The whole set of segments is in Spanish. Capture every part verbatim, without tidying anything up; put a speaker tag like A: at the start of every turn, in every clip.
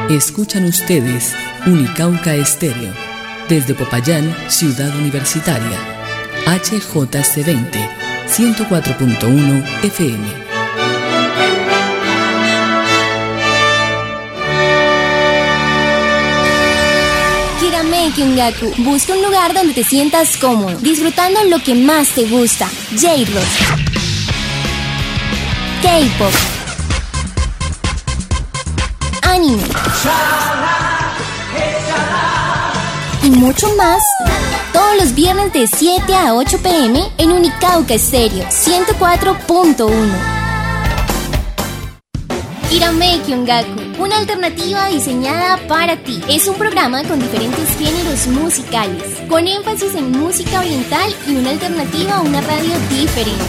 A: Escuchan ustedes Unicauca Estéreo, desde Popayán, Ciudad Universitaria, H J C veinte, ciento cuatro punto uno F M.
B: Kirameki Ongaku, busca un lugar donde te sientas cómodo, disfrutando lo que más te gusta. J-Rock, K-Pop, anime y mucho más, todos los viernes de siete a ocho pm en Unicauca Estéreo ciento cuatro punto uno. Kirameki Ongaku, una alternativa diseñada para ti. Es un programa con diferentes géneros musicales, con énfasis en música oriental y una alternativa a una radio diferente.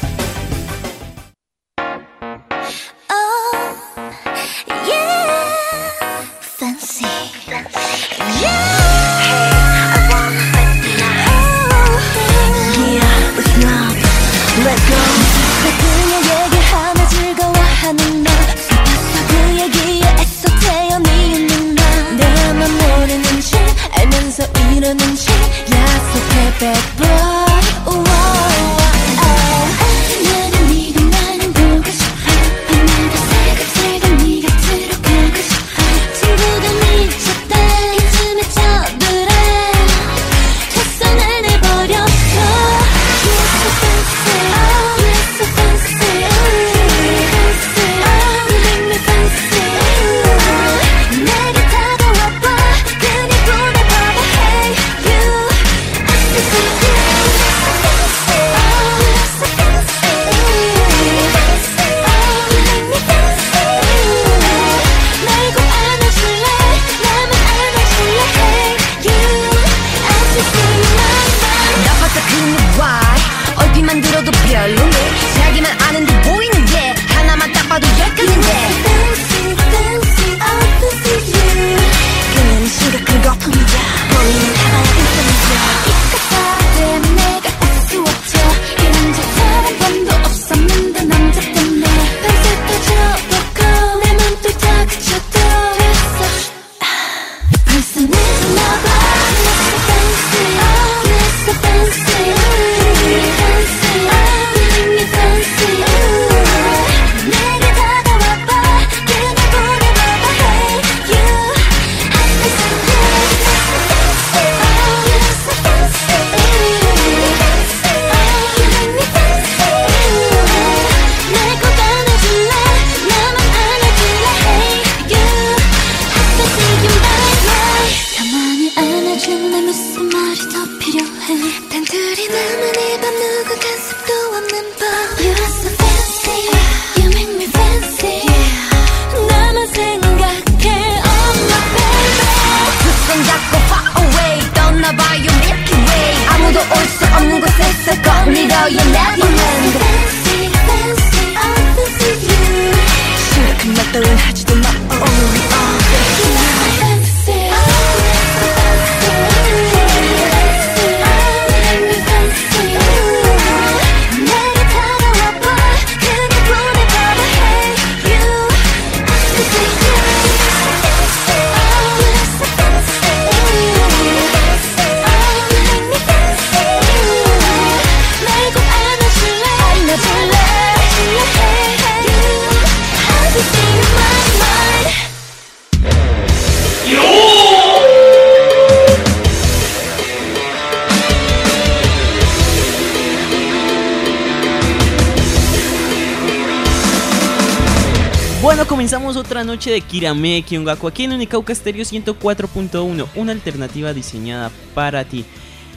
C: Comenzamos otra noche de Kirameki Ongaku aquí en Unicauca Estéreo ciento cuatro punto uno, una alternativa diseñada para ti.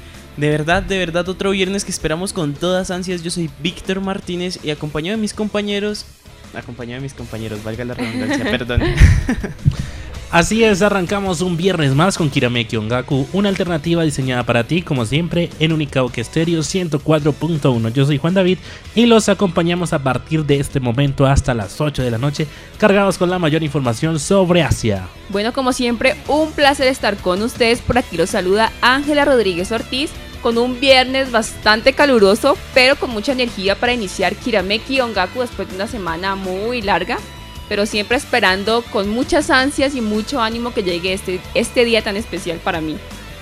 C: De verdad, de verdad, otro viernes que esperamos con todas ansias. Yo soy Víctor Martínez y acompañado de mis compañeros, acompañado de mis compañeros, valga la redundancia, perdón.
D: Así es, arrancamos un viernes más con Kirameki Ongaku, una alternativa diseñada para ti, como siempre, en Unicauca Estéreo ciento cuatro punto uno. Yo soy Juan David y los acompañamos a partir de este momento hasta las ocho de la noche, cargados con la mayor información sobre Asia.
E: Bueno, como siempre, un placer estar con ustedes. Por aquí los saluda Ángela Rodríguez Ortiz, con un viernes bastante caluroso, pero con mucha energía para iniciar Kirameki Ongaku después de una semana muy larga. pero siempre esperando con muchas ansias y mucho ánimo que llegue este, este día tan especial para mí.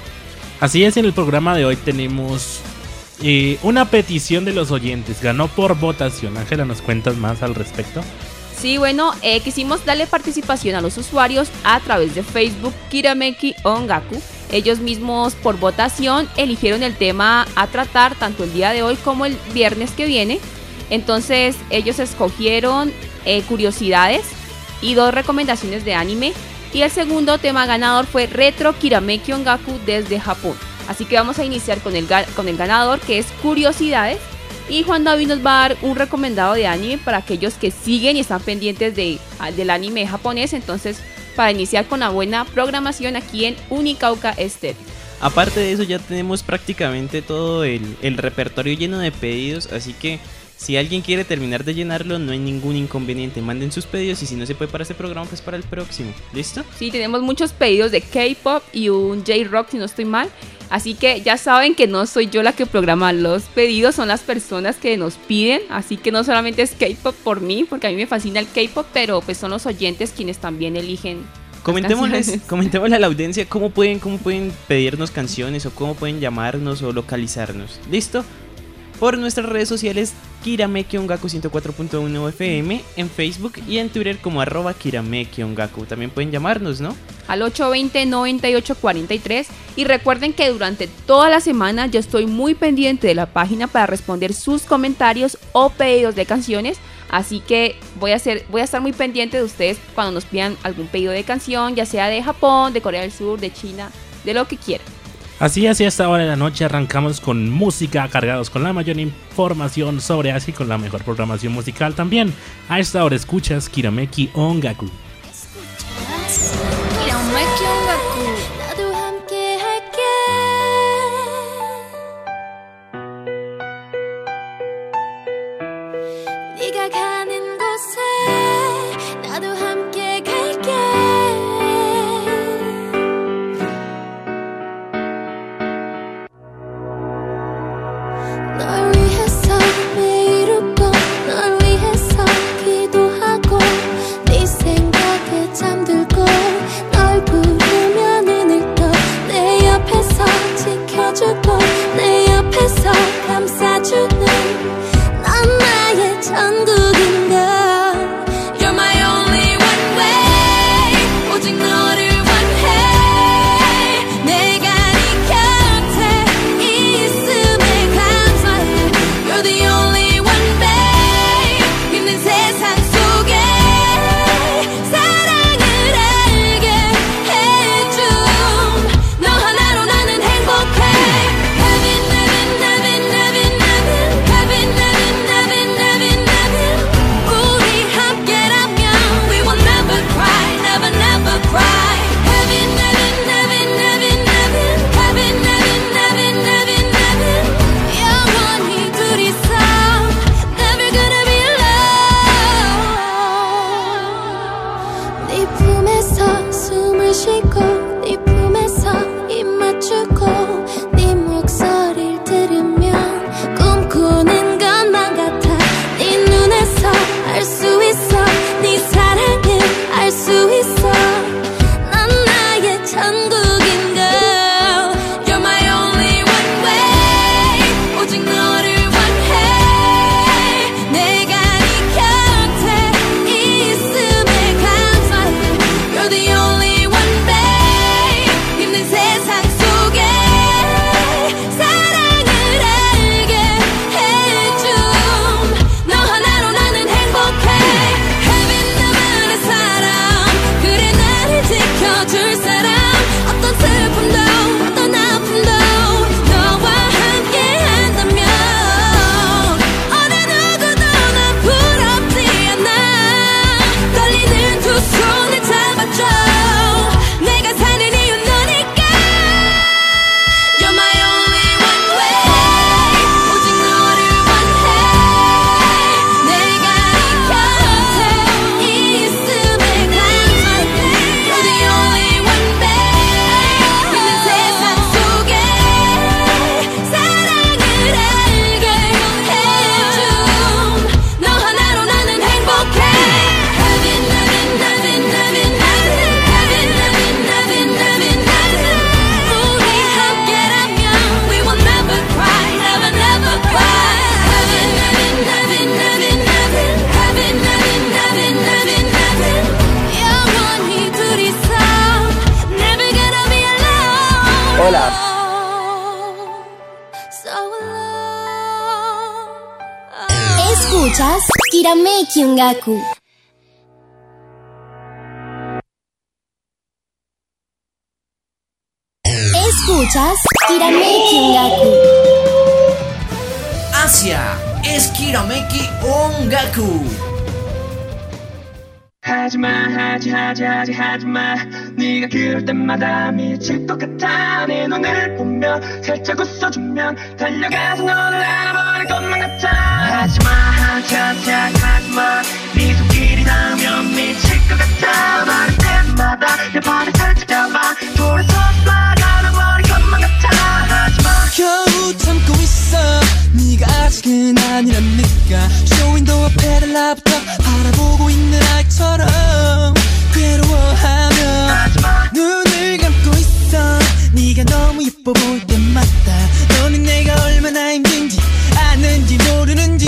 D: Así es, en el programa de hoy tenemos eh, una petición de los oyentes, ganó por votación. Ángela, ¿nos cuentas más al respecto?
E: Sí, bueno, eh, quisimos darle participación a los usuarios a través de Facebook Kirameki Ongaku. Ellos mismos por votación eligieron el tema a tratar tanto el día de hoy como el viernes que viene. Entonces ellos escogieron eh, curiosidades y dos recomendaciones de anime. Y el segundo tema ganador fue Retro Kirameki Ongaku desde Japón. Así que vamos a iniciar con el, ga- con el ganador, que es curiosidades. Y Juan David nos va a dar un recomendado de anime para aquellos que siguen y están pendientes de, del anime japonés. Entonces, para iniciar con una buena programación aquí en Unicauca Estéreo.
C: Aparte de eso, ya tenemos prácticamente todo el, el repertorio lleno de pedidos, así que si alguien quiere terminar de llenarlo, no hay ningún inconveniente. Manden sus pedidos y si no se puede para este programa, pues para el próximo. ¿Listo?
E: Sí, tenemos muchos pedidos de K-pop y un J-rock, si no estoy mal. Así que ya saben que no soy yo la que programa los pedidos, son las personas que nos piden. Así que no solamente es K-pop por mí, porque a mí me fascina el K-pop, pero pues son los oyentes quienes también eligen.
C: Comentémosles, comentémosle a la audiencia cómo pueden, cómo pueden pedirnos canciones o cómo pueden llamarnos o localizarnos. ¿Listo? Por nuestras redes sociales, Kirameki Ongaku ciento cuatro punto uno F M, en Facebook y en Twitter como arroba Kirameki Ongaku. También pueden llamarnos, ¿no?
E: Al ocho dos cero, nueve ocho cuatro tres. Y recuerden que durante toda la semana yo estoy muy pendiente de la página para responder sus comentarios o pedidos de canciones. Así que voy a, hacer, voy a estar muy pendiente de ustedes cuando nos pidan algún pedido de canción, ya sea de Japón, de Corea del Sur, de China, de lo que quieran.
D: Así es, y a esta hora de la noche arrancamos con música, cargados con la mayor información sobre Asia y con la mejor programación musical también. A esta hora escuchas Kirameki Ongaku.
B: Kirameki Ongaku.
F: 내 옆에서 감싸주는 넌 나의 천국인가. You're my only one way. 오직 너를 원해. 내가 네 곁에 있음에 감사해. You're the only one, babe. 힘든 세상 속에 사랑을 알게 해줌. 너 하나로 나는 행복해. Heaven, heaven, heaven, heaven, heaven, heaven, heaven, heaven, heaven.
B: Escuchas Kirameki Ongaku. Escuchas Kirameki Ongaku.
G: Asia es Kirameki Ongaku.
H: 하지마 하지 하지 하지 하지마 네가 그럴 때마다 미칠 것 같아 내 눈을 보며 살짝 웃어주면 달려가서 너를 알아버릴 것만 같아 하지마 하지 하지 하지 하지마 네 손길이 닿으면 미칠 것 같아 말할 때마다 내 발을 살짝 잡아 돌아서 쏴가버릴 것만 같아 하지마
I: 겨우 참고 있어 네가 아직은 아니라니까 쇼윈도우 앞에 나부터 바라보고 있는 아이처럼 괴로워하며 하지마. 눈을 감고 있어 네가 너무 예뻐 보일 때마다 너는 내가 얼마나 힘든지 아는지 모르는지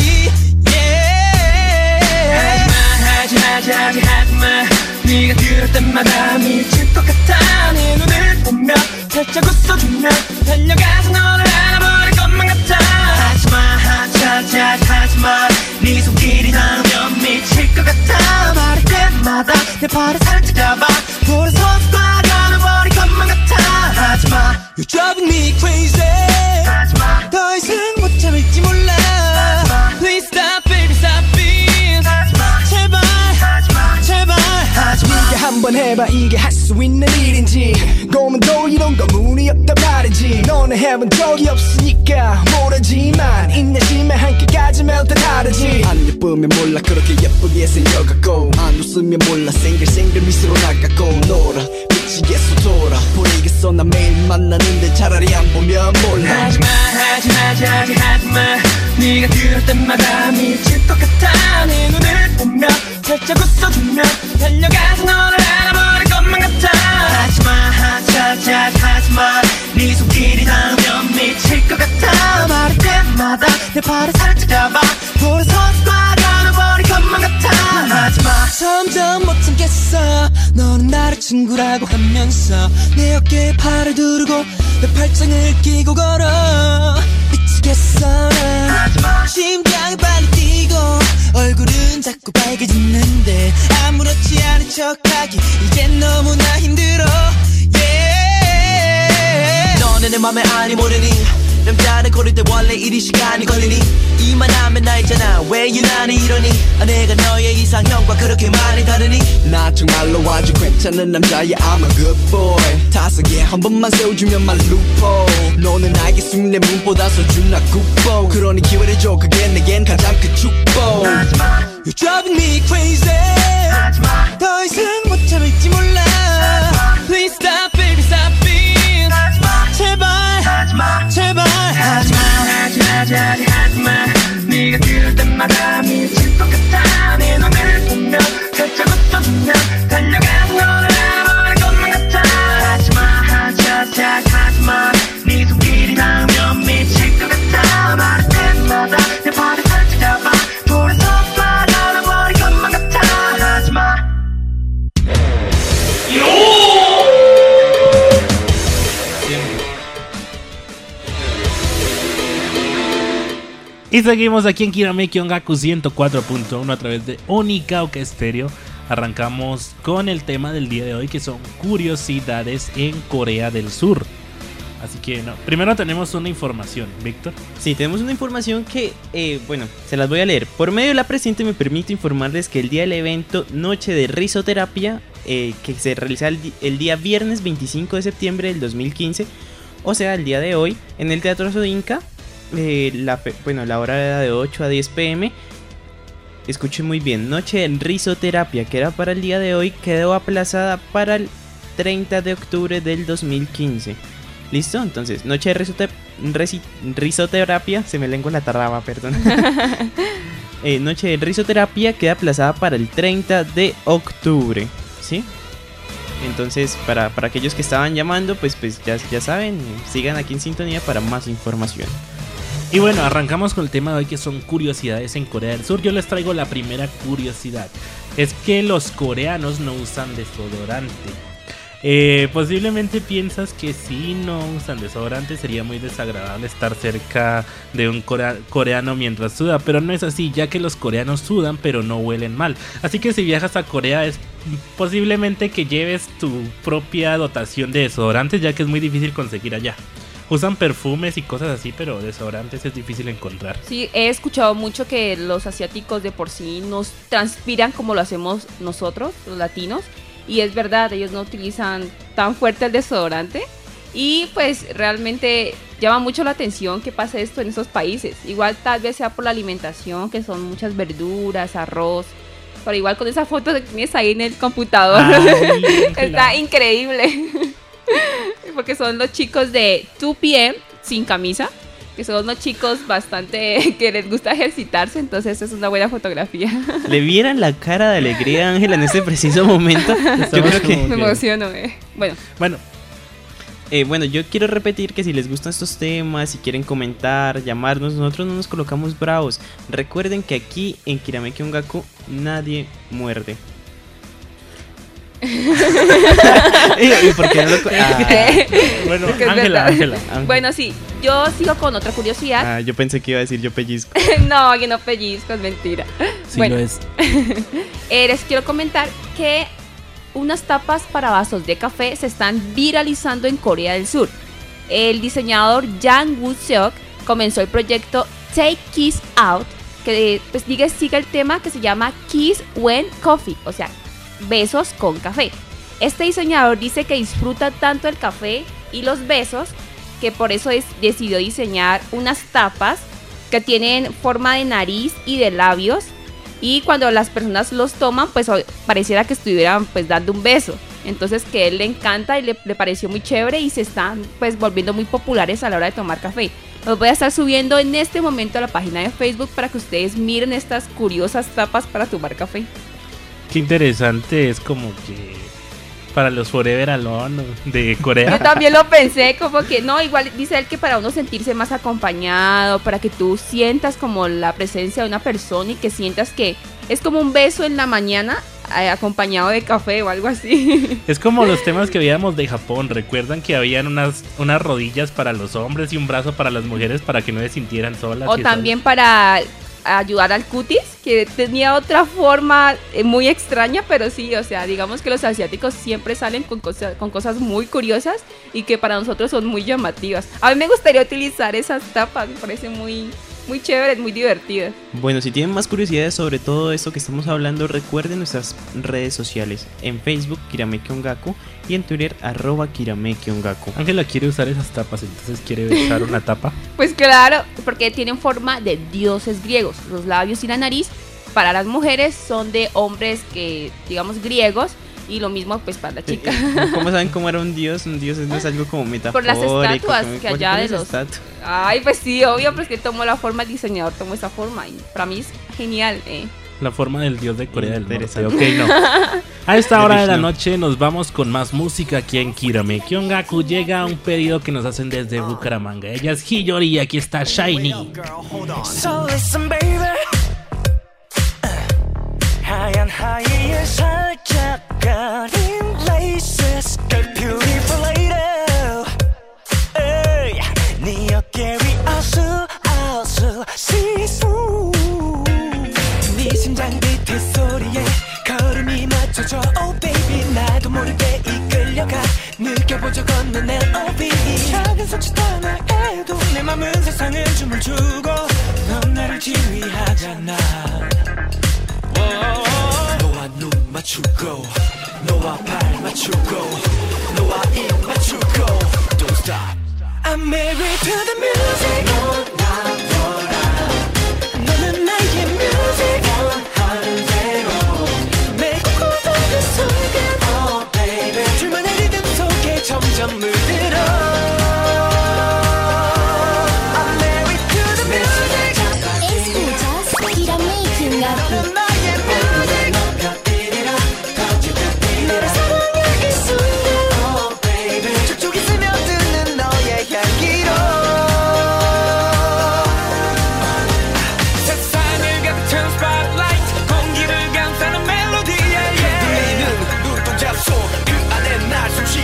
I: yeah.
H: 하지마 하지 하지 하지마 네가 그럴 때마다 미칠 것 같아 내 눈을 보며 살짝 웃어주면 달려가서 너를 알아버릴 것만 같아 하지마 하지 하지 하지 하지마 네 손길이 닿으면 미칠 것 같아 말할 때마다 내 발을 살짝 잡아 돌아서 쏴가버릴 것만 같아 하지마
I: You're driving me crazy
H: 하지마
I: 더 이상 못 참을지 몰라
H: 하지마
I: Please stop baby stop it
H: 하지마
I: 제발
H: 하지마
I: 제발
H: 하지마
I: 네가 한번 해봐 이게 할 수 있는 일인지 고문도 이런 거 문이 없단 말이지 너는 해본 적이 없으니까 모르지만 인내심에 한계까지면 다 다르지 안 예쁘면 몰라 그렇게 예쁘게 생겨갖고 안 웃으면 몰라 생글생글 미소로 나가고 놀아 미치겠어 돌아 보이겠어 나 매일 만나는데 차라리 안 보면 몰라
H: 하지마 하지 하지 하지 하지마 네가 그럴 때마다 미칠 것 같아 내 눈을 보며 살짝 웃어주면 달려가서 너를 알아버릴 것만 같아 하지마 하지 하지 하지 하지마 네 손길이 닿으면 미칠 것 같아 말할 때마다 내 발을 살짝 잡아 돌아서 쏴가버릴 것만 같아 하지마
I: 점점 못 참겠어 너는 나를 친구라고 하면서 내 어깨에 팔을 두르고 내 팔짱을 끼고 걸어 미치겠어 난
H: 하지마
I: 심장이 빨리 뛰고 얼굴은 자꾸 빨개지는데 아무렇지 않은 척하기 이젠 너무나 힘들어 yeah.
G: 너는 내 맘에 아니 모르니 남자는 고를 때 원래 이리 시간이 걸리니 이만하면 나있잖아 왜 유난히 이러니 아, 내가 너의 이상형과 그렇게 많이 다르니
I: 나 정말로 아주 괜찮은 남자야 I'm a good boy 타석에 한 번만 세워주면 말 루포 너는 알게 숙내 문보다 서준나 굿보 그러니 기회를 줘 그게 내겐 가장 큰 축복
H: 하지마
I: You're driving me crazy
H: 하지마
I: 더 이상 못 참을지 몰라 Please stop baby stop it
H: 하지마
I: 제발
H: 하지마
I: 제발
H: 하지마 하지 하지 하지 하지마 네가 그럴 때마다 미칠 것 같아 내 눈을 보며 살짝 웃어주면 달려가서 너를 알아버릴 것만 같아 하지마 하지 하지 하지 하지마 네 손길이 닿으면 미칠 것 같아 말할 때마다 내 발을 살짝 잡아 돌아서 쏴가버릴 것만 같아 하지마
D: Y seguimos aquí en Kirameki Ongaku ciento cuatro punto uno a través de Onikauka Stereo. Arrancamos con el tema del día de hoy, que son curiosidades en Corea del Sur. Así que no, primero tenemos una información, Víctor.
C: Sí, tenemos una información que, eh, bueno, se las voy a leer. Por medio de la presente me permito informarles que el día del evento Noche de Risoterapia, eh, que se realiza el, el día viernes veinticinco de septiembre del dos mil quince, o sea, el día de hoy, en el Teatro Sodinka, eh, la, bueno, la hora era de ocho a diez pm. Escuchen muy bien, Noche de Risoterapia, que era para el día de hoy, quedó aplazada para el treinta de octubre del dos mil quince. ¿Listo? Entonces, Noche de risote resi Risoterapia, se me lengua la tarraba, perdón. eh, Noche de Risoterapia queda aplazada para el treinta de octubre, ¿sí? Entonces, para, para aquellos que estaban llamando, pues, pues ya, ya saben, sigan aquí en sintonía para más información.
D: Y bueno, arrancamos con el tema de hoy, que son curiosidades en Corea del Sur. Yo les traigo la primera curiosidad. Es que los coreanos no usan desodorante. Eh, posiblemente piensas que si no usan desodorante sería muy desagradable estar cerca de un corea- coreano mientras suda, pero no es así, ya que los coreanos sudan pero no huelen mal. Así que si viajas a Corea es posiblemente que lleves tu propia dotación de desodorantes, ya que es muy difícil conseguir allá. Usan perfumes y cosas así, pero desodorantes es difícil encontrar.
E: Sí, he escuchado mucho que los asiáticos de por sí nos transpiran como lo hacemos nosotros, los latinos. Y es verdad, ellos no utilizan tan fuerte el desodorante. Y pues realmente llama mucho la atención que pase esto en esos países. Igual tal vez sea por la alimentación, que son muchas verduras, arroz. Pero igual con esa foto que tienes ahí en el computador,
D: Ay,
E: está
D: claro.
E: increíble. Porque son los chicos de dos P M sin camisa. Que son unos chicos bastante que les gusta ejercitarse, entonces es una buena fotografía.
C: Le vieran la cara de alegría a Ángela en este preciso momento. Yo
D: Estamos
C: creo que...
D: como-
E: Me
D: Ok.
E: emociono, eh. Bueno,
D: Bueno,
C: Eh, bueno, yo quiero repetir que si les gustan estos temas, si quieren comentar, llamarnos, nosotros no nos colocamos bravos. Recuerden que aquí en Kirameki Ongaku nadie muerde. ¿Y por qué no lo co- ah,
D: bueno,
E: Es que es
D: Ángela,
E: verdad.
D: Ángela.
E: bueno, sí, yo sigo con otra curiosidad.
C: ah, yo pensé que iba a decir yo pellizco.
E: No, yo no pellizco, es mentira.
D: Sí
E: bueno,
D: lo es.
E: eh, les quiero comentar que unas tapas para vasos de café se están viralizando en Corea del Sur. El diseñador Jang Woo-seok comenzó el proyecto Take Kiss Out, que pues sigue, sigue el tema que se llama Kiss When Coffee, o sea, besos con café. Este diseñador dice que disfruta tanto el café y los besos que por eso es, decidió diseñar unas tapas que tienen forma de nariz y de labios, y cuando las personas los toman pues o- pareciera que estuvieran pues dando un beso. Entonces que a él le encanta y le, le pareció muy chévere y se están pues volviendo muy populares a la hora de tomar café. Los voy a estar subiendo en este momento a la página de Facebook para que ustedes miren estas curiosas tapas para tomar café.
D: Qué interesante, es como que para los Forever Alone de
E: Yo
D: Corea.
E: también lo pensé, como que no, igual dice él que para uno sentirse más acompañado, para que tú sientas como la presencia de una persona y que sientas que es como un beso en la mañana eh, acompañado de café o algo así.
D: Es como los temas que veíamos de Japón. ¿Recuerdan que habían unas, unas rodillas para los hombres y un brazo para las mujeres para que no se sintieran solas?
E: O
D: y
E: también para ayudar al cutis, que tenía otra forma eh, muy extraña, pero sí, o sea, digamos que los asiáticos siempre salen con, cosa- con cosas muy curiosas y que para nosotros son muy llamativas. A mí me gustaría utilizar esas tapas, me parece muy, muy chévere, muy divertidas.
C: Bueno, si tienen más curiosidades sobre todo esto que estamos hablando, recuerden nuestras redes sociales. En Facebook, Kirameki Ongaku, y en Twitter, arroba Kirameki Ongaku.
D: Ángela quiere usar esas tapas, entonces quiere besar una tapa.
E: Pues claro, porque tienen forma de dioses griegos. Los labios y la nariz para las mujeres son de hombres que, digamos, griegos. Y lo mismo pues para la chica.
C: ¿Cómo saben cómo era un dios? Un dios no es algo como metafórico.
E: Por las estatuas
C: como-
E: que
C: ¿cuál-
E: allá
C: cuál
E: de
C: es
E: los...
C: estatua?
E: Ay, pues sí, obvio, pues que tomó la forma, el diseñador tomó esa forma. Y para mí es genial, eh.
D: La forma del dios de Corea del Norte.
C: Interesante.
D: Ok, no. A esta hora de la
C: Vishnu.
D: noche nos vamos con más música aquí en Kirameki Ongaku. Llega un pedido que nos hacen desde Bucaramanga. Ella es Hiyori y aquí está Shiny.
H: So listen baby 하얀 하이에 살짝 가린 laces Girl beautiful lady 에이, 네 어깨 위 아슬아슬 시소 네 심장 비트 소리에 걸음이 맞춰져 Oh baby 나도 모르게 이끌려가 느껴보죠 걷는 멜로디 작은 손짓 하나에도 내 맘은 세상을 춤을 추고 넌 나를 지휘하잖아 너와 눈 맞추고 너와 발 맞추고 너와 입 맞추고 Don't stop I'm married to the music 너나 너라 너는 나의 music 원하는 대로 매고 고단한 순간 Oh baby 줄만의 리듬 속에 점점 물들어 I'm married to the music
B: Escuchas Kirameki Ongaku.
H: 너를 사랑해 이 순간 Oh baby 촉촉이 스며드는 너의 향기로 세상을 가득 채운 spotlight 공기를 감싸는 멜로디 yeah, yeah. 들리는 눈동자 속 그 안에 날 숨쉬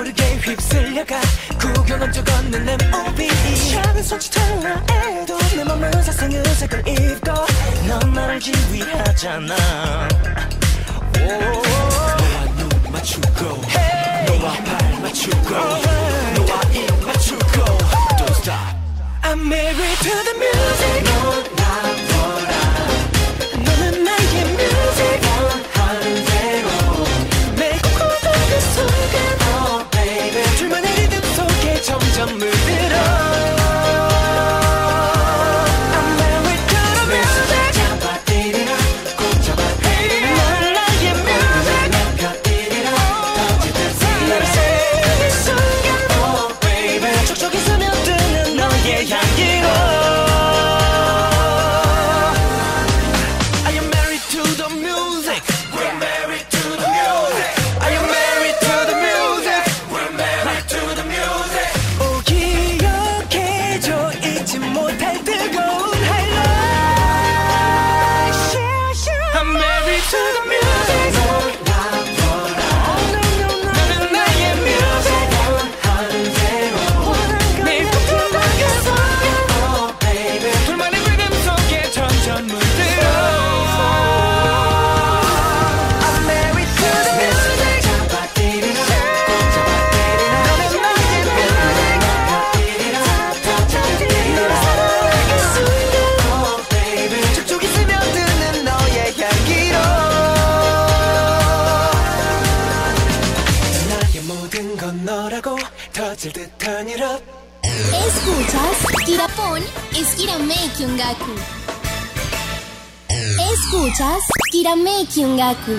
I: 모르게 휩쓸려가 구경한 적 없는 내 몸이 작은 손짓한 나에도 내 맘은 사생의색을 입고 넌 나를 지휘하잖아. 너와 눈 맞추고 너와 발 맞추고 너와 입 맞추고 Don't stop. I'm married to the music. 넌 나보라. 너는 나의 music. 원하는 대로 매일 꿈꾸던 그 순간 Oh baby 둘만의 리듬 속에 점점 물들어 I'm married to the music. 잡아뛰리라 꼭 잡아뛰리라 넌 나의 music. 낚아뛰리라 터지듯이 너를 새긴 순간 Oh baby 촉촉히 스며드는 너의 향기로
B: Escuchas Kirapon es Kirameki Ongaku. Escuchas Kirameki Ongaku.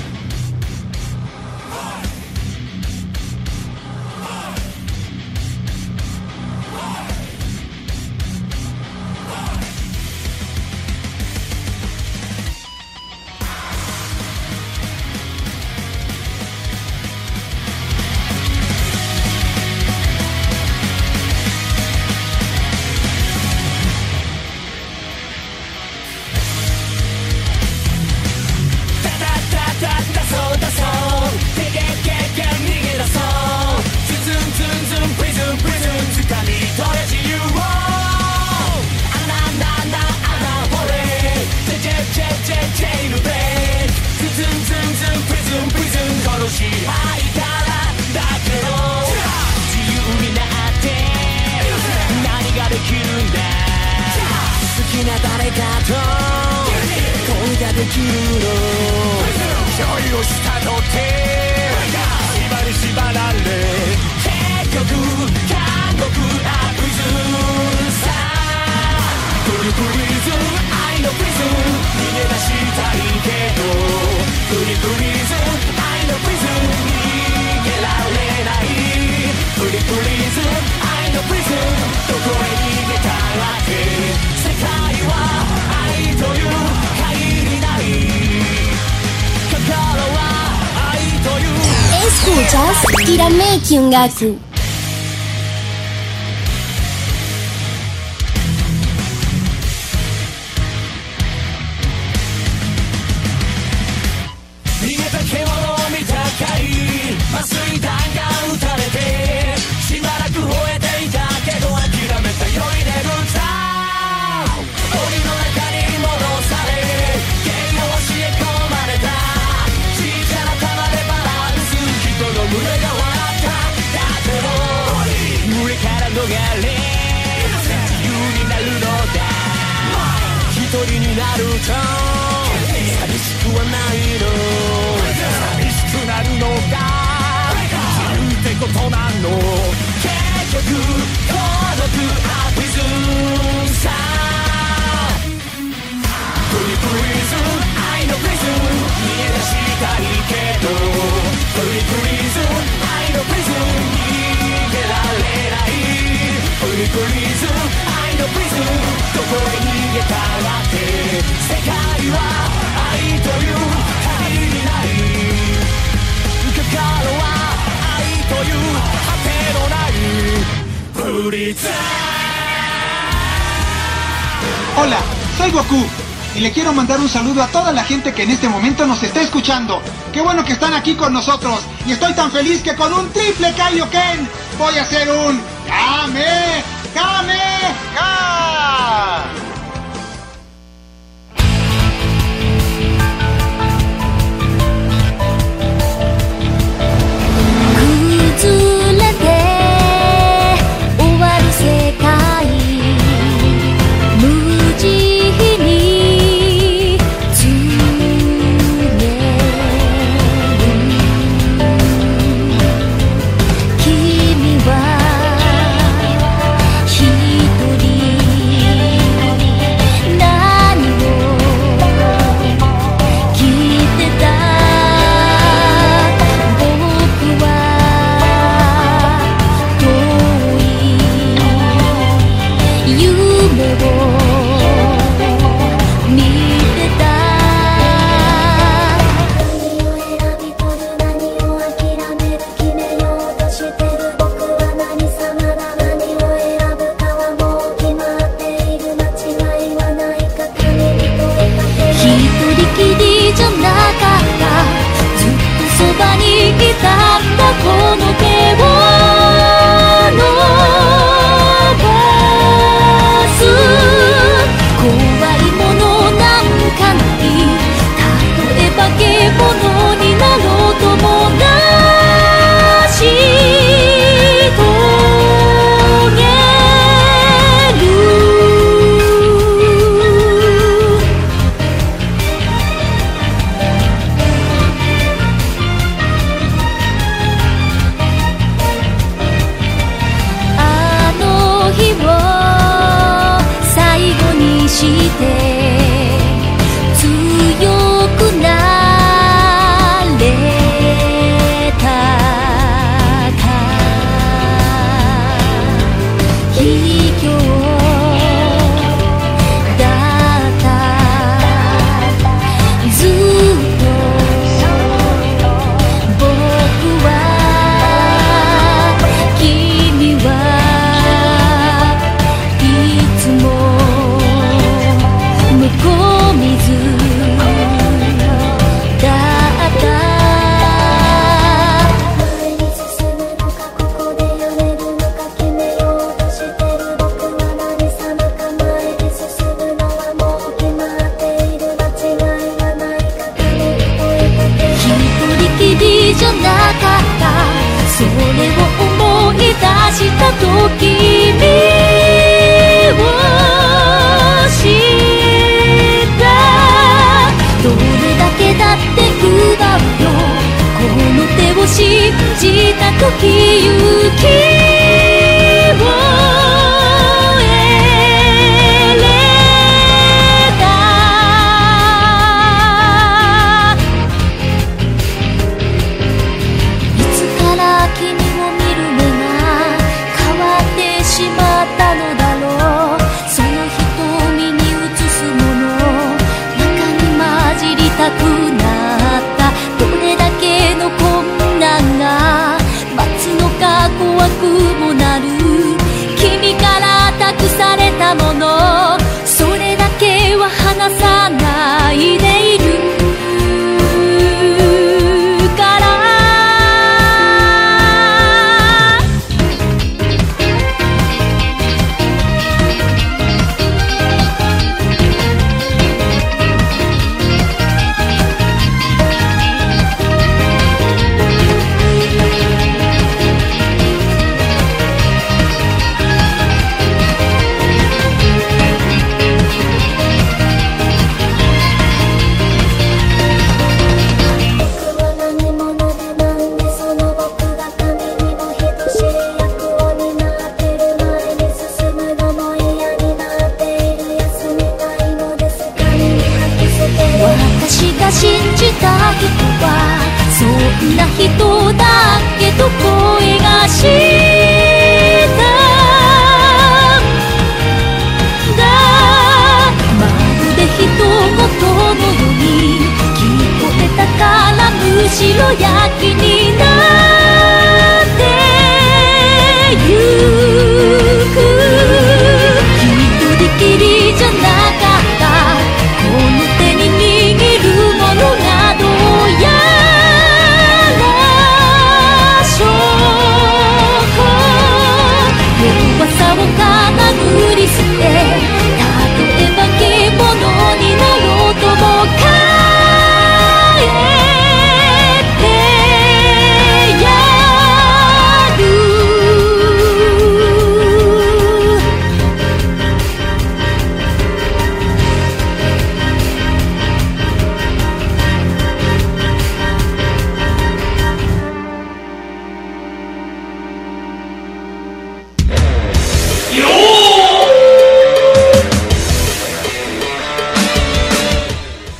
B: Escuchas Kirameki Ongaku.
J: Hola, soy Goku. y le quiero mandar un saludo a toda la gente que en este momento nos está escuchando. Qué bueno que están aquí con nosotros y estoy tan feliz que con un triple Kaioken voy a hacer un Kame, Kame, Ka.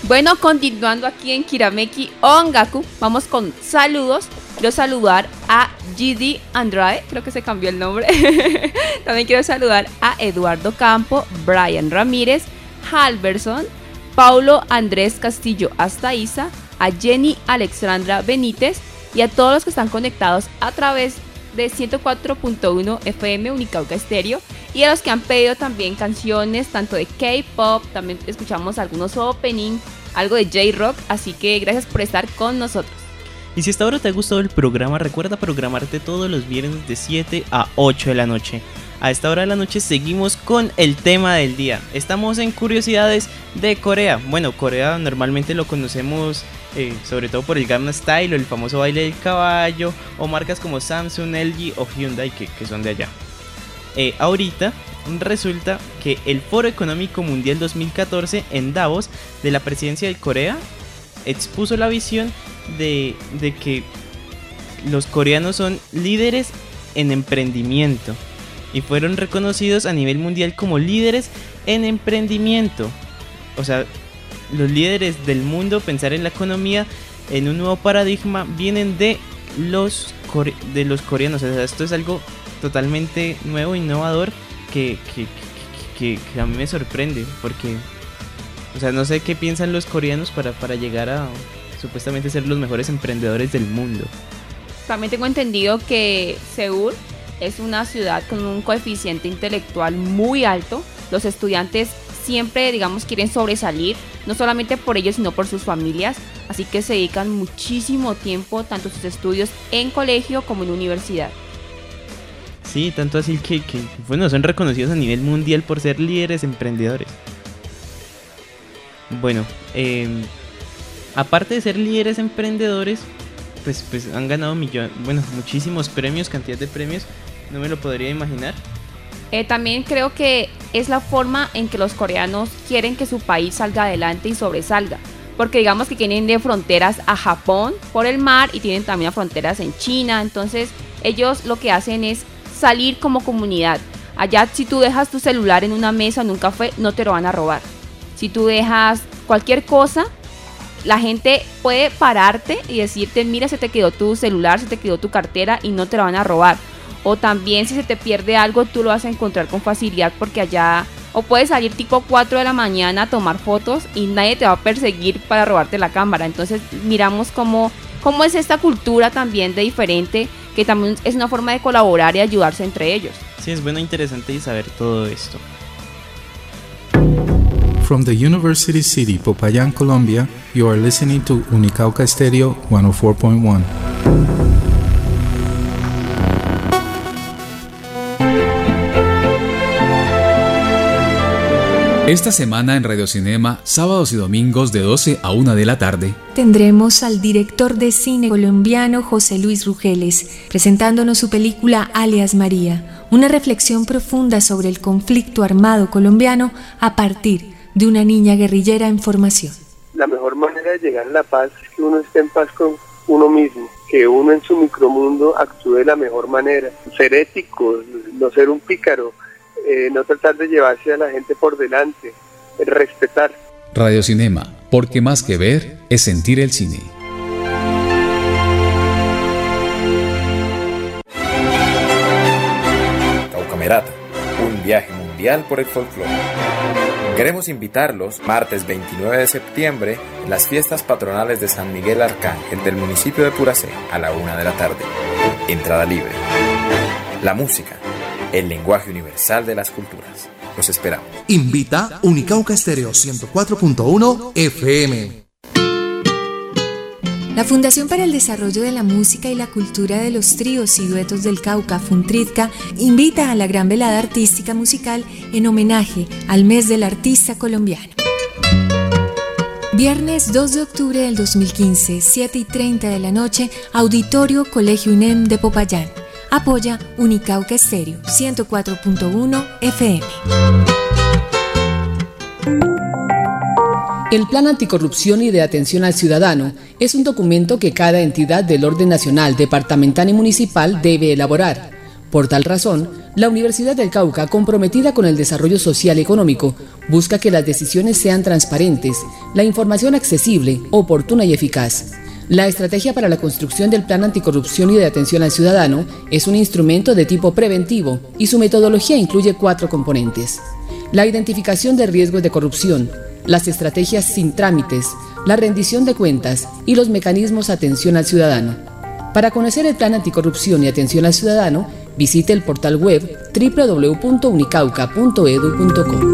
E: Bueno, continuando aquí en Kirameki Ongaku, vamos con saludos. Quiero saludar a G D Andrade, creo que se cambió el nombre. También quiero saludar a Eduardo Campo, Brian Ramírez, Halverson, Paulo Andrés Castillo Astaiza, a Jenny Alexandra Benítez y a todos los que están conectados a través de ciento cuatro punto uno F M Unicauca Estéreo, y a los que han pedido también canciones tanto de K-pop, también escuchamos algunos opening, algo de J-Rock, así que gracias por estar con nosotros.
C: Y si hasta ahora te ha gustado el programa, recuerda programarte todos los viernes de siete a ocho de la noche. A esta hora de la noche seguimos con el tema del día. Estamos en curiosidades de Corea. Bueno, Corea normalmente lo conocemos eh, sobre todo por el Gangnam Style o el famoso baile del caballo, o marcas como Samsung, L G o Hyundai que, que son de allá. Eh, ahorita resulta que el Foro Económico Mundial dos mil catorce en Davos de la presidencia de Corea expuso la visión de, de que los coreanos son líderes en emprendimiento y fueron reconocidos a nivel mundial como líderes en emprendimiento. O sea, los líderes del mundo, pensar en la economía en un nuevo paradigma, vienen de los, core- de los coreanos. O sea, esto es algo totalmente nuevo, innovador, que, que, que, que a mí me sorprende, porque, o sea, no sé qué piensan los coreanos para, para llegar a supuestamente ser los mejores emprendedores del mundo.
E: También tengo entendido que Seúl es una ciudad con un coeficiente intelectual muy alto. Los estudiantes siempre, digamos, quieren sobresalir, no solamente por ellos, sino por sus familias. Así que se dedican muchísimo tiempo, tanto a sus estudios en colegio como en universidad.
C: Sí, tanto así que, que bueno, son reconocidos a nivel mundial por ser líderes emprendedores. Bueno, eh, aparte de ser líderes emprendedores, pues, pues han ganado millones, bueno, muchísimos premios, cantidad de premios, no me lo podría imaginar.
E: Eh, también creo que es la forma en que los coreanos quieren que su país salga adelante y sobresalga. Porque digamos que tienen de fronteras a Japón por el mar y tienen también fronteras en China. Entonces ellos lo que hacen es salir como comunidad. Allá si tú dejas tu celular en una mesa, en un café, no te lo van a robar. Si tú dejas cualquier cosa, la gente puede pararte y decirte, mira, se te quedó tu celular, se te quedó tu cartera y no te lo van a robar. O también si se te pierde algo, tú lo vas a encontrar con facilidad, porque allá o puedes salir tipo cuatro de la mañana a tomar fotos y nadie te va a perseguir para robarte la cámara. Entonces miramos cómo, cómo es esta cultura también de diferente, que también es una forma de colaborar y ayudarse entre ellos.
C: Sí, es bueno, interesante saber todo esto.
K: From the University City, Popayán, Colombia, you are listening to Unicauca Estéreo ciento cuatro punto uno.
L: Esta semana en Radio Cinema, sábados y domingos de doce a una de la tarde,
M: tendremos al director de cine colombiano José Luis Rugeles, presentándonos su película Alias María, una reflexión profunda sobre el conflicto armado colombiano a partir de una niña guerrillera en formación.
N: La mejor manera de llegar a la paz es que uno esté en paz con uno mismo, que uno en su micromundo actúe de la mejor manera, ser ético, no ser un pícaro, eh, no tratar de llevarse a la gente por delante, respetar.
L: Radio Cinema, porque más que ver es sentir el cine.
O: Caucamerata, un viaje mundial por el folclore. Queremos invitarlos martes veintinueve de septiembre en las fiestas patronales de San Miguel Arcángel del municipio de Puracé a la una de la tarde. Entrada libre. La música, el lenguaje universal de las culturas. Los esperamos.
P: Invita Unicauca Estéreo ciento cuatro punto uno F M.
M: La Fundación para el Desarrollo de la Música y la Cultura de los Tríos y Duetos del Cauca, Funtridca, invita a la gran velada artística musical en homenaje al mes del artista colombiano. Viernes dos de octubre del dos mil quince, siete y treinta de la noche, Auditorio Colegio U N E M de Popayán. Apoya Unicauca Estéreo ciento cuatro punto uno F M.
A: El Plan Anticorrupción y de Atención al Ciudadano es un documento que cada entidad del orden nacional, departamental y municipal debe elaborar. Por tal razón, la Universidad del Cauca, comprometida con el desarrollo social y económico, busca que las decisiones sean transparentes, la información accesible, oportuna y eficaz. La estrategia para la construcción del Plan Anticorrupción y de Atención al Ciudadano es un instrumento de tipo preventivo y su metodología incluye cuatro componentes: la identificación de riesgos de corrupción, las estrategias sin trámites, la rendición de cuentas y los mecanismos de atención al ciudadano. Para conocer el Plan Anticorrupción y Atención al Ciudadano, visite el portal web doble u doble u doble u punto unicauca punto e d u punto co.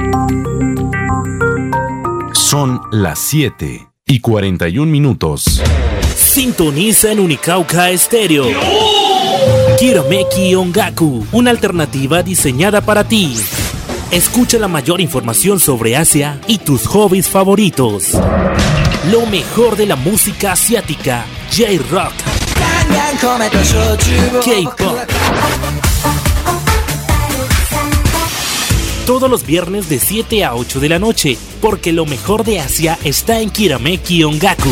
Q: Son las siete y cuarenta y un minutos.
D: Sintoniza en Unicauca Estéreo. Kirameki Ongaku, una alternativa diseñada para ti. Escucha la mayor información sobre Asia y tus hobbies favoritos. Lo mejor de la música asiática, J-Rock, K-Pop. Todos los viernes de siete a ocho de la noche, porque lo mejor de Asia está en Kirameki Ongaku.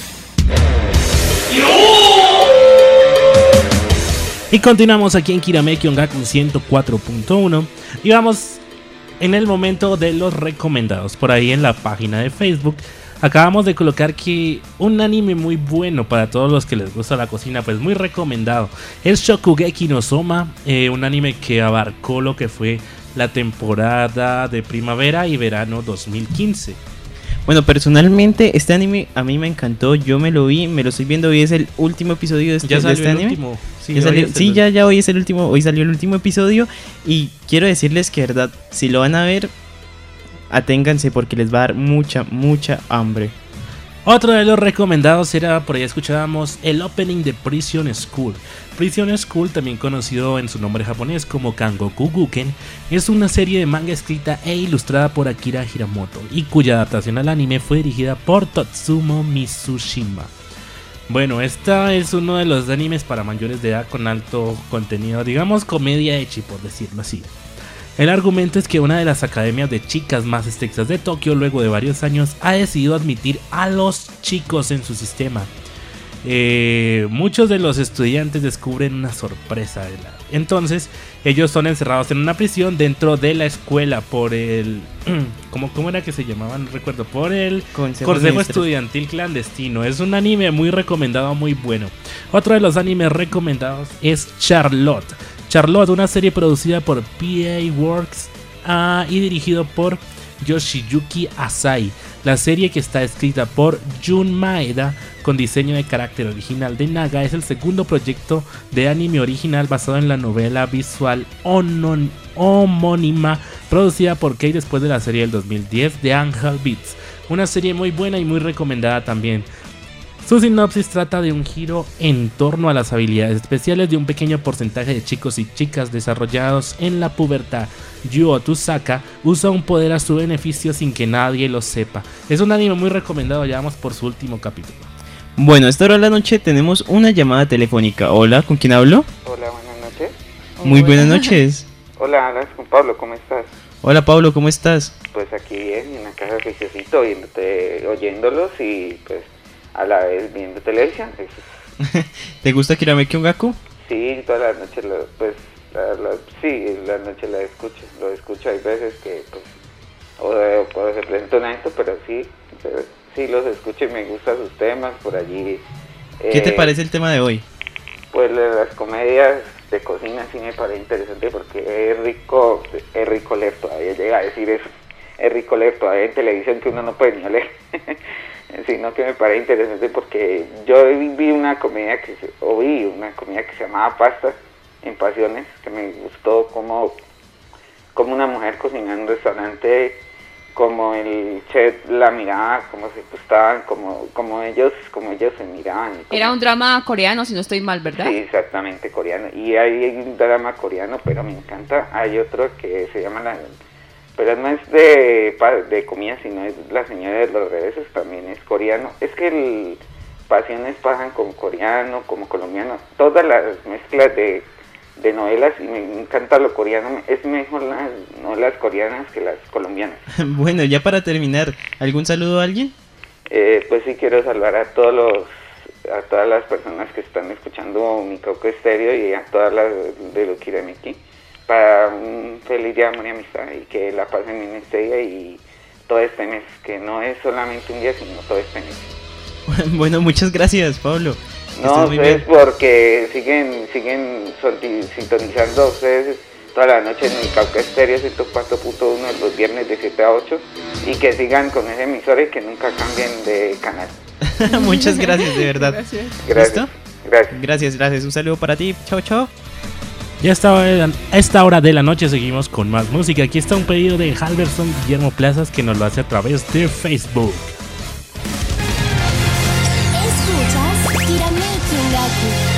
D: Y continuamos aquí en Kirameki Ongaku ciento cuatro punto uno y vamos en el momento de los recomendados. Por ahí en la página de Facebook acabamos de colocar que un anime muy bueno para todos los que les gusta la cocina, pues muy recomendado, es Shokugeki no Soma, eh, un anime que abarcó lo que fue la temporada de primavera y verano dos mil quince.
C: Bueno, personalmente este anime a mí me encantó, yo me lo vi, me lo estoy viendo, hoy es el último episodio de este,
D: ya
C: de
D: salió
C: este
D: el
C: anime.
D: Último. Sí,
C: Ya salió-
D: hoy es
C: sí,
D: el-
C: ya, ya hoy es el último, hoy salió el último episodio y quiero decirles que, verdad, si lo van a ver, aténganse porque les va a dar mucha, mucha hambre.
D: Otro de los recomendados era, por ahí escuchábamos el opening de Prison School. Prison School, también conocido en su nombre japonés como Kangoku Guken, es una serie de manga escrita e ilustrada por Akira Hiramoto y cuya adaptación al anime fue dirigida por Totsumo Mitsushima. Bueno, esta es uno de los animes para mayores de edad con alto contenido, digamos comedia ecchi, por decirlo así. El argumento es que una de las academias de chicas más estrictas de Tokio, luego de varios años, ha decidido admitir a los chicos en su sistema. Eh, muchos de los estudiantes descubren una sorpresa. Entonces, ellos son encerrados en una prisión dentro de la escuela por el... ¿Cómo, cómo era que se llamaban? No recuerdo. Por el
C: Consejo
D: Consejo
C: Administrativo.
D: Estudiantil Clandestino. Es un anime muy recomendado, muy bueno. Otro de los animes recomendados es Charlotte. Charlotte, una serie producida por P A Works uh, y dirigido por Yoshiyuki Asai. La serie, que está escrita por Jun Maeda con diseño de carácter original de Naga, es el segundo proyecto de anime original basado en la novela visual onon- homónima producida por Kei después de la serie del dos mil diez de Angel Beats. Una serie muy buena y muy recomendada también. Su sinopsis trata de un giro en torno a las habilidades especiales de un pequeño porcentaje de chicos y chicas desarrollados en la pubertad. Yu Otusaka usa un poder a su beneficio sin que nadie lo sepa. Es un anime muy recomendado, ya vamos por su último capítulo.
C: Bueno, a esta hora de la noche tenemos una llamada telefónica. Hola, ¿con quién hablo?
R: Hola, buenas noches.
C: Muy buenas noches.
R: Hola, hablas con Pablo, ¿cómo estás?
C: Hola Pablo, ¿cómo estás?
R: Pues aquí bien, en la casa de juiciosito, oyéndote, oyéndolos y pues a la vez viendo televisión. Eso es-
C: ¿Te gusta Kirameki Ongaku?
R: sí, todas las noches, lo, pues, la, la- sí, la noche la escucho, lo escucho, hay veces que pues, o, de- o se presenta un evento, pero sí, pero sí los escucho y me gustan sus temas por allí.
C: ¿Qué te
R: eh,
C: parece el tema de hoy?
R: Pues la- las comedias de cocina sí me parece interesante porque es rico, es rico leer todavía, llega a decir eso, es rico leer todavía en televisión que uno no puede ni oler, sino que me parece interesante porque yo vi una comedia que se, o vi una comedia que se llamaba Pasta en Pasiones, que me gustó como, como una mujer cocinando en un restaurante, como el chef la miraba, como se gustaban, como, como ellos, como ellos se miraban. y como-
E: Era un drama coreano, si no estoy mal, ¿verdad?
R: Sí, exactamente, coreano. Y hay un drama coreano, pero me encanta. Hay otro que se llama la... Pero no es de, pa- de comida, sino es La Señora de los Reveses, también es coreano. Es que el Pasiones pasan como coreano, como colombiano. Todas las mezclas de, de novelas, y me encanta lo coreano. Es mejor las novelas coreanas que las colombianas.
C: Bueno, ya para terminar, ¿algún saludo a alguien?
R: Eh, pues sí quiero saludar a todos los a todas las personas que están escuchando mi Cauca Estéreo y a todas las de los Kirameki para un feliz día de amor y amistad y que la pasen bien este día y todo este mes, que no es solamente un día sino todo este mes.
C: Bueno, muchas gracias, Pablo.
R: No, ustedes porque siguen siguen solti- sintonizando ustedes toda la noche en mi Cauca Estéreo ciento cuatro punto uno los viernes de siete a ocho y que sigan con ese emisor y que nunca cambien de canal.
C: Muchas gracias, de verdad.
R: Gracias. Gracias.
C: Gracias. Gracias, gracias. Un saludo para ti. Chao, chao.
D: Ya está, a esta hora de la noche seguimos con más música. Aquí está un pedido de Halverson Guillermo Plazas que nos lo hace a través de Facebook.
B: Escuchas Kirameki Ongaku.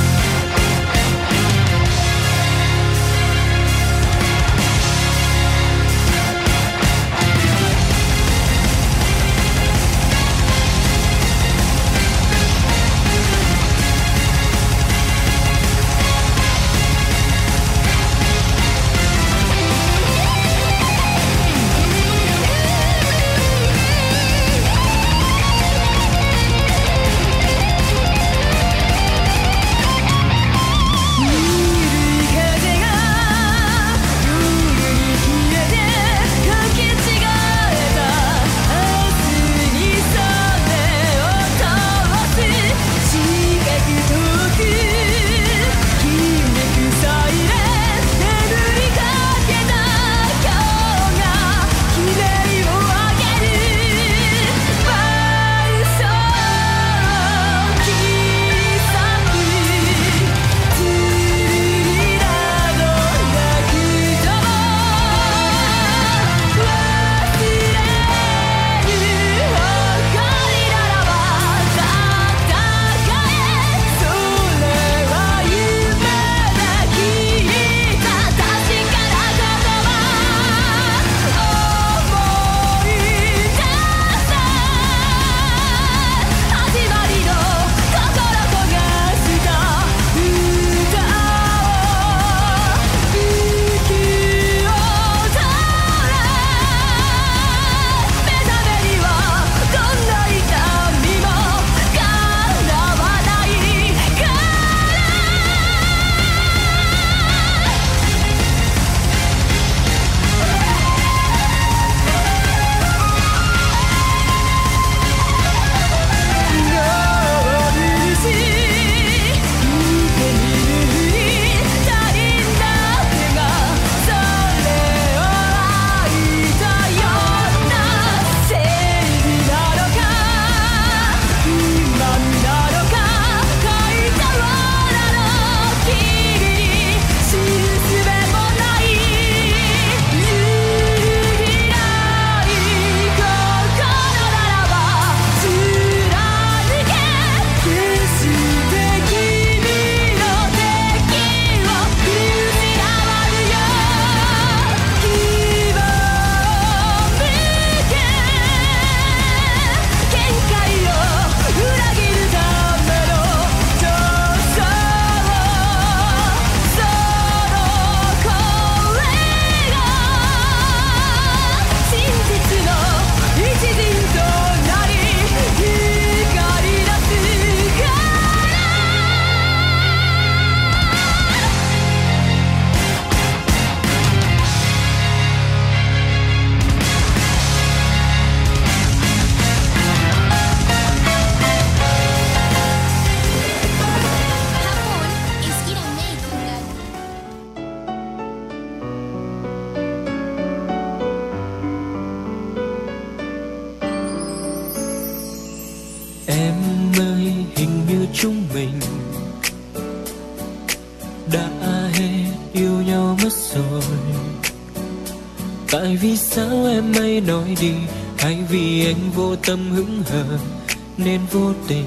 S: Tại vì sao em ấy nói đi, hay vì anh vô tâm hững hờ nên vô tình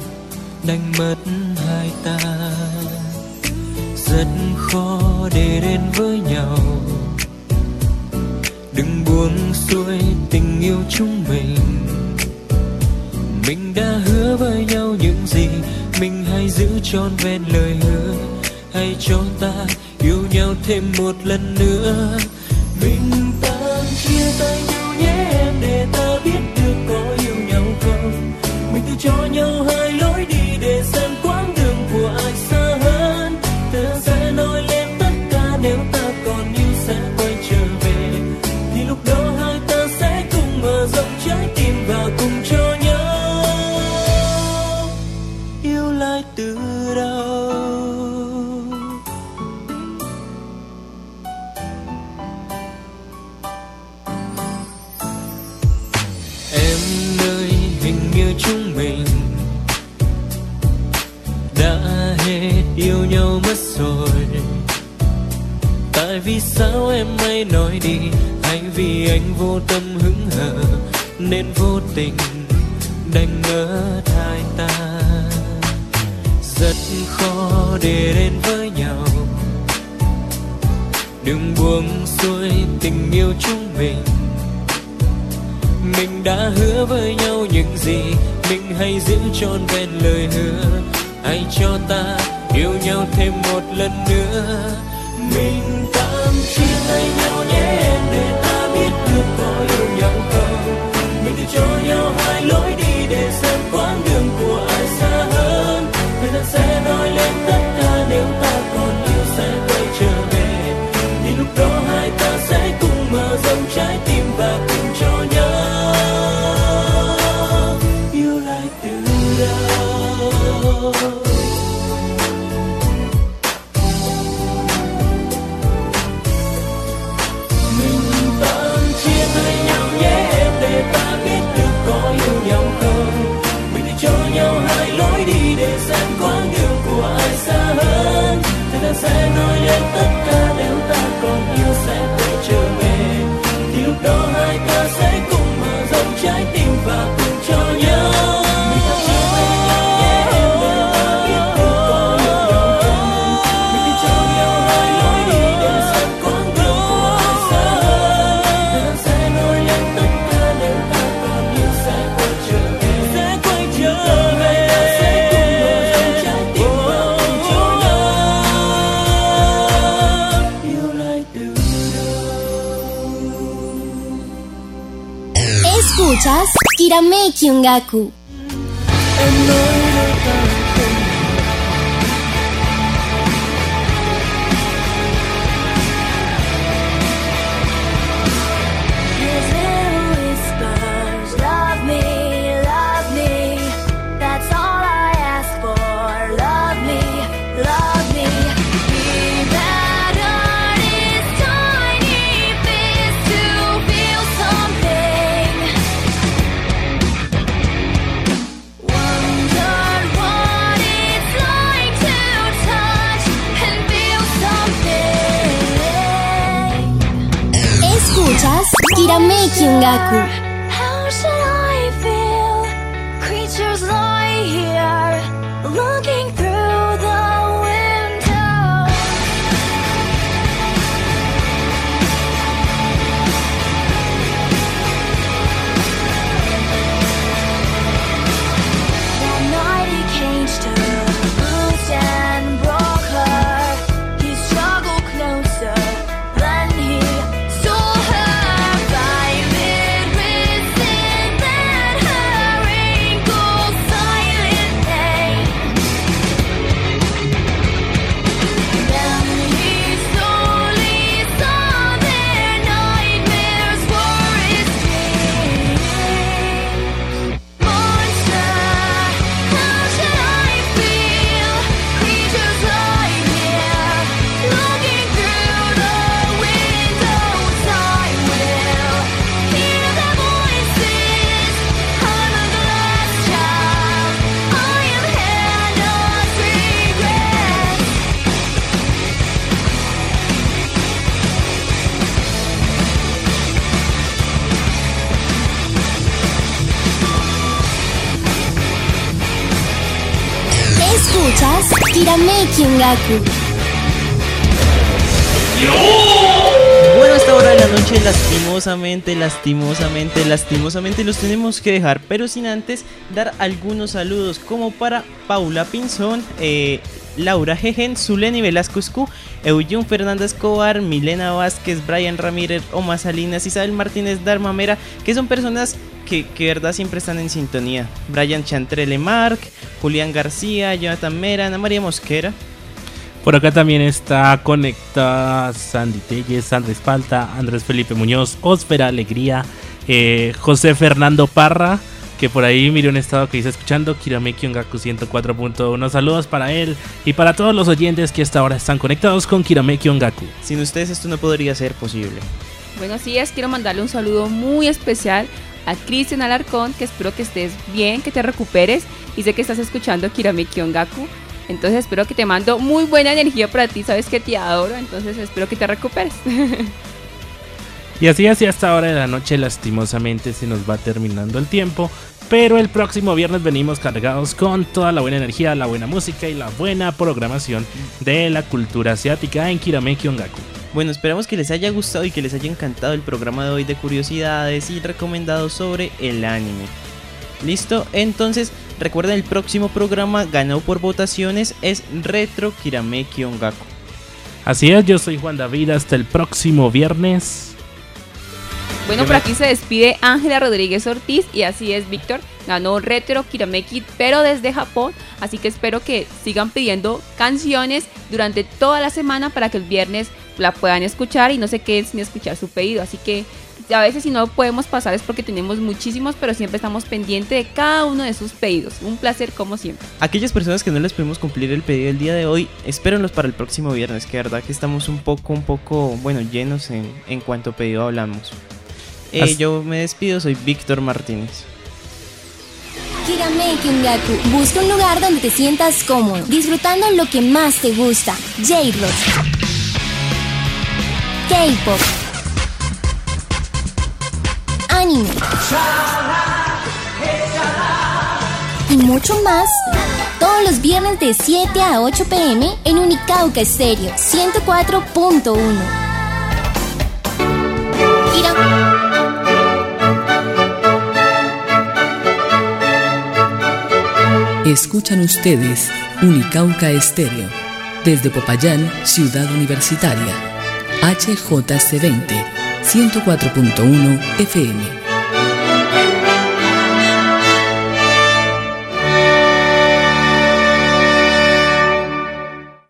S: đánh mất hai ta. Rất khó để đến với nhau, đừng buông xuôi tình yêu chúng mình. Mình đã hứa với nhau những gì, mình hãy giữ trọn vẹn lời hứa. Hãy cho ta yêu nhau thêm một lần nữa. Mình ta chia tay nhau nhé em, để ta biết được có yêu nhau không. Mình tự cho nhau hai lối đi để xem quãng đường của ai xa hơn. Ta sẽ nói lên tất cả, nếu ta còn yêu sẽ quay trở về, thì lúc đó hai ta sẽ cùng mở rộng trái tim và cùng cho nhau yêu lại từ đầu. Em ơi, hình như chúng mình đã hết yêu nhau mất rồi. Tại vì sao em hay nói đi, hay vì anh vô tâm hững hờ nên vô tình đành ngỡ thai ta. Rất khó để đến với nhau, đừng buông xuôi tình yêu chúng mình. Mình đã hứa với nhau những gì, mình hãy giữ trọn vẹn lời hứa. Hãy cho ta yêu nhau thêm một lần nữa. Mình tạm chia tay nhau nhé em, để ta biết được có yêu nhau không. Mình tự cho nhau hai lối đi để xem quãng đường của ai xa hơn. Thời gian sẽ nói lên tất cả, nếu ta còn yêu sẽ quay trở về, thì lúc đó hai ta sẽ cùng mở rộng trái tim và cùng cho nhau yêu lại từ đầu. Sẽ nói lên tất cả, nếu ta còn yêu sẽ quay trở về, thì lúc đó hai ta sẽ cùng mở rộng trái tim và cùng cho nhau. Mình ta chia tay nhau nhé em, để ta biết được có yêu nhau không. Mình đi cho nhau hai lối đi để xem quãng đường của ai xa hơn. Thời gian sẽ nói lên tất cả, nếu ta còn yêu sẽ quay trở về, sẽ quay trở về.
B: Escuchas Kirameki Ongaku. Kirameki Ongaku.
F: How should I feel? Creatures lie here, looking through the window. That night he caged her, bruised and broke her. He struggled closer, then he saw her.
B: Escuchas Kirameki Ongaku.
C: Bueno, a esta hora de la noche lastimosamente, lastimosamente, lastimosamente los tenemos que dejar, pero sin antes dar algunos saludos, como para Paula Pinzón, eh, Laura Jejen, Zuleni Velasco Escu, Eugene Fernanda Escobar, Milena Vázquez, Brian Ramírez, Oma Salinas, Isabel Martínez Darmamera, que son personas que, que verdad siempre están en sintonía. Brian Chantrelle Marc, Julián García, Jonathan Mera, Ana María Mosquera.
D: Por acá también está conectada Sandy Telles, Sandra Espalta, Andrés Felipe Muñoz, Ósfera Alegría, eh, José Fernando Parra, que por ahí miré un estado que dice escuchando Kirameki Ongaku ciento cuatro punto uno. Saludos para él y para todos los oyentes que hasta ahora están conectados con Kirameki Ongaku.
C: Sin ustedes esto no podría ser posible.
E: Buenos días, quiero mandarle un saludo muy especial a Cristian Alarcón, que espero que estés bien, que te recuperes, y sé que estás escuchando Kirameki Ongaku, entonces espero que te mando muy buena energía para ti, sabes que te adoro, entonces espero que te recuperes.
D: Y así así hasta ahora de la noche lastimosamente se nos va terminando el tiempo, pero el próximo viernes venimos cargados con toda la buena energía, la buena música y la buena programación de la cultura asiática en Kirameki Ongaku.
C: Bueno, esperamos que les haya gustado y que les haya encantado el programa de hoy de curiosidades y recomendados sobre el anime. ¿Listo? Entonces, recuerden, el próximo programa ganado por votaciones es Retro Kirameki Ongaku.
D: Así es, yo soy Juan David, hasta el próximo viernes.
E: Bueno, por aquí se despide Ángela Rodríguez Ortiz y así es, Víctor, ganó Retro Kirameki pero desde Japón, así que espero que sigan pidiendo canciones durante toda la semana para que el viernes la puedan escuchar y no se queden sin escuchar su pedido, así que a veces si no podemos pasar es porque tenemos muchísimos, pero siempre estamos pendientes de cada uno de sus pedidos. Un placer como siempre.
C: Aquellas personas que no les pudimos cumplir el pedido el día de hoy, espérenlos para el próximo viernes, que de verdad que estamos un poco, un poco, bueno, llenos en, en cuanto a pedido hablamos. Eh, yo me despido, soy Víctor Martínez.
B: Kirameki Ongaku, busca un lugar donde te sientas cómodo, disfrutando lo que más te gusta. J-Rock, K-Pop, anime y mucho más, todos los viernes de siete a ocho pm en Unicauca Estéreo ciento cuatro punto uno. Kirameki
A: Escuchan ustedes Unicauca Estéreo, desde Popayán, Ciudad Universitaria, H J C veinte, ciento cuatro punto uno F M.